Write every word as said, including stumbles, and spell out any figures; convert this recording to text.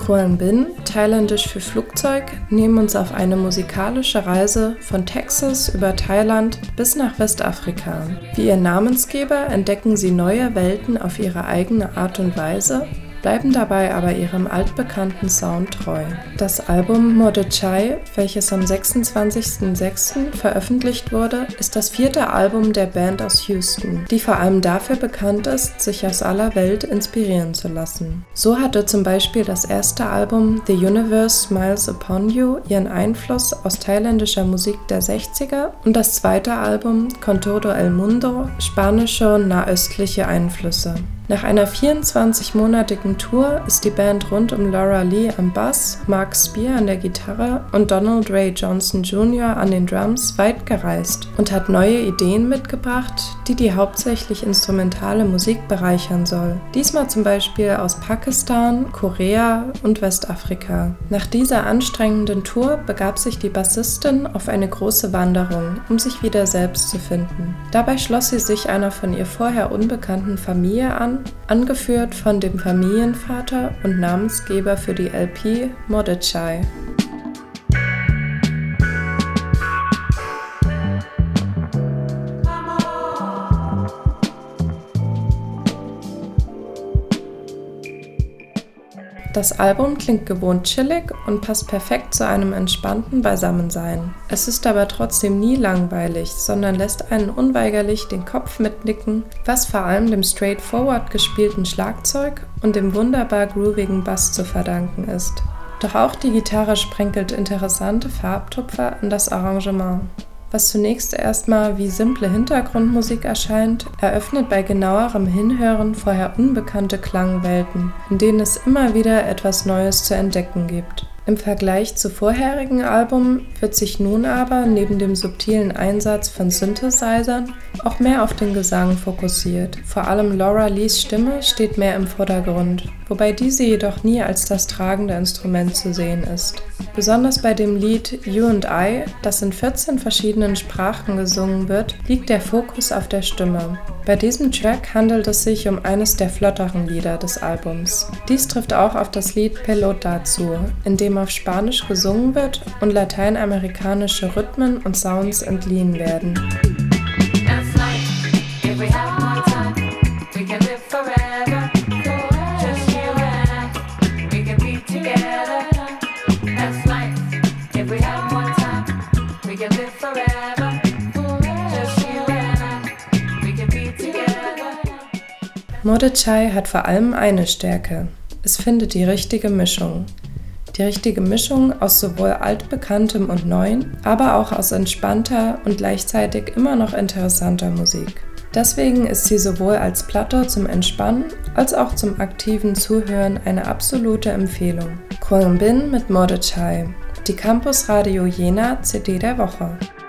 Quang Binh, thailändisch für Flugzeug, nehmen uns auf eine musikalische Reise von Texas über Thailand bis nach Westafrika. Wie ihr Namensgeber entdecken sie neue Welten auf ihre eigene Art und Weise, bleiben dabei aber ihrem altbekannten Sound treu. Das Album Mordechai, welches am sechsundzwanzigsten sechsten veröffentlicht wurde, ist das vierte Album der Band aus Houston, die vor allem dafür bekannt ist, sich aus aller Welt inspirieren zu lassen. So hatte zum Beispiel das erste Album The Universe Smiles Upon You ihren Einfluss aus thailändischer Musik der sechziger und das zweite Album Con Todo el Mundo spanische und nahöstliche Einflüsse. Nach einer vierundzwanzigmonatigen Tour ist die Band rund um Laura Lee am Bass, Mark Spear an der Gitarre und Donald Ray Johnson Junior an den Drums weit gereist und hat neue Ideen mitgebracht, die die hauptsächlich instrumentale Musik bereichern soll. Diesmal zum Beispiel aus Pakistan, Korea und Westafrika. Nach dieser anstrengenden Tour begab sich die Bassistin auf eine große Wanderung, um sich wieder selbst zu finden. Dabei schloss sie sich einer von ihr vorher unbekannten Familie an, angeführt von dem Familienvater und Namensgeber für die L P Mordechai. Das Album klingt gewohnt chillig und passt perfekt zu einem entspannten Beisammensein. Es ist aber trotzdem nie langweilig, sondern lässt einen unweigerlich den Kopf mitnicken, was vor allem dem straightforward gespielten Schlagzeug und dem wunderbar groovigen Bass zu verdanken ist. Doch auch die Gitarre sprenkelt interessante Farbtupfer in das Arrangement. Was zunächst erstmal wie simple Hintergrundmusik erscheint, eröffnet bei genauerem Hinhören vorher unbekannte Klangwelten, in denen es immer wieder etwas Neues zu entdecken gibt. Im Vergleich zu vorherigen Alben wird sich nun aber neben dem subtilen Einsatz von Synthesizern auch mehr auf den Gesang fokussiert. Vor allem Laura Lees Stimme steht mehr im Vordergrund, wobei diese jedoch nie als das tragende Instrument zu sehen ist. Besonders bei dem Lied You and I, das in vierzehn verschiedenen Sprachen gesungen wird, liegt der Fokus auf der Stimme. Bei diesem Track handelt es sich um eines der flotteren Lieder des Albums. Dies trifft auch auf das Lied Pelota zu, in dem auf Spanisch gesungen wird und lateinamerikanische Rhythmen und Sounds entliehen werden. Mordechai hat vor allem eine Stärke: Es findet die richtige Mischung. Die richtige Mischung aus sowohl altbekanntem und Neuem, aber auch aus entspannter und gleichzeitig immer noch interessanter Musik. Deswegen ist sie sowohl als Platte zum Entspannen als auch zum aktiven Zuhören eine absolute Empfehlung. Quang Binh mit Mordechai, die Campus Radio Jena C D der Woche.